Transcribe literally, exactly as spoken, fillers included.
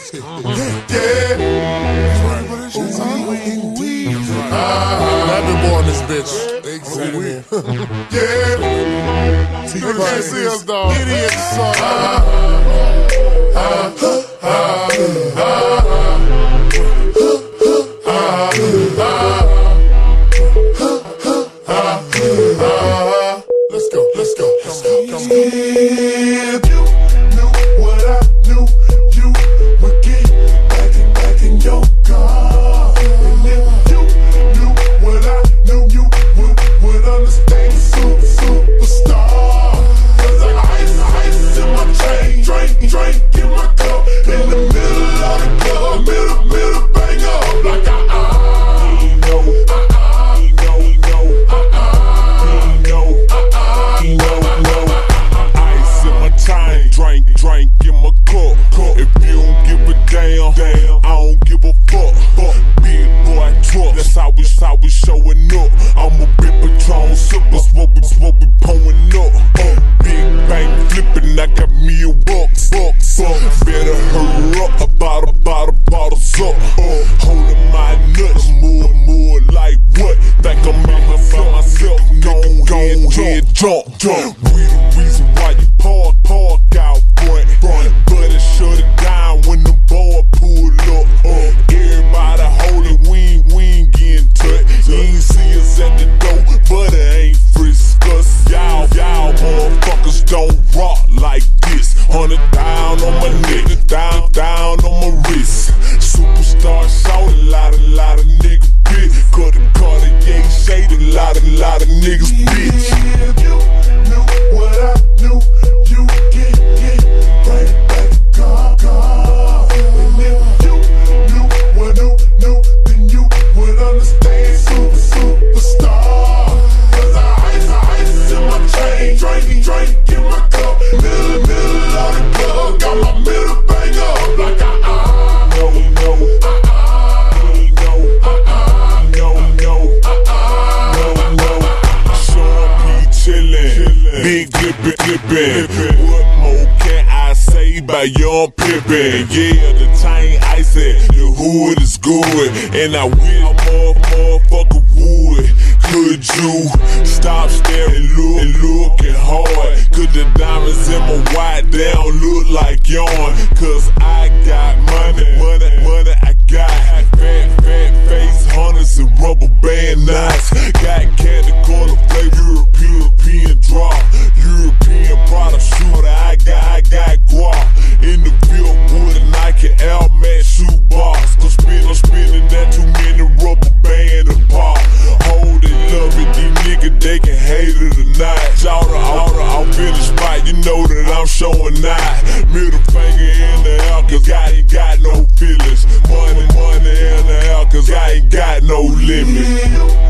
Yeah. I've been born this bitch. Exactly. Yeah. You can't see us, dog. Idiot song. Let's go, let's go, let's go, come on. If you knew what I knew, you would get back in, back in your car. And if you knew what I knew, you would, would understand super, superstar. Cause I ice, ice in my chain, drink, drink in my cup. In the middle of the club, middle, middle bang up like I, uh, he know, uh-uh, he know, he know, uh-uh, he know, uh-uh, he know. Drink, drink in my cup. If you don't give a damn, damn, I don't give a fuck. fuck. Big boy truck, that's how we, how we showing up. I'm a big Patron sipper, what we, what we pulling up. Uh, big bang flipping, I got me a bucks, bucks. Uh, better hurry up, about a bottle, bottles up. Uh, holding my nuts, more, more like what? Think I'm in my by myself, go on head, jump, jump. We the reason why you park, park out front, front. But it shut it down when the boy pulled up. Uh, everybody hold it, we ain't, we ain't getting touched. You ain't see us at the door, but it ain't frisk us. Y'all, y'all motherfuckers don't rock like this. Hundred down on my neck, down, down on my wrist. Superstar shout, a lot, a lot of niggas bitch. Cut the Cartier shade, a lot, a lot of niggas bitch. If you knew what I knew, you get, get right back, car, car. And if you knew what I knew, then you would understand super, superstar. Cause I ice, I ice in my chain, drink, drink in my cup. Middle, middle of the club, got my middle bang up like I, uh, no, no, uh-uh, he know, uh-uh, no, no, uh-uh, no, no. Sean P chillin', big flippin', flippin'. What more can I say about young Pippin? Yeah, the chain icy, the hood is good, and I wish more motherfucker would. Could you stop staring, look and looking hard? Cause the diamonds in my white, they don't look like yarn. Cause I got money, money, money I got. Fat, fat face hunters and rubber band knots. Got candy color flavor, European, European drop. European product shooter, I got, I got guap. In the field with a Nike Air Max shoebox. Cause spin, I'm spinning that too many rubber band and pop. Hold it, love it, these niggas, they can hate it or not. Shout out, I'll feel the spot, you know that I'm showing out. Middle finger in the air, cause I ain't got no feelings. Money, money in the air, cause I ain't got no limit.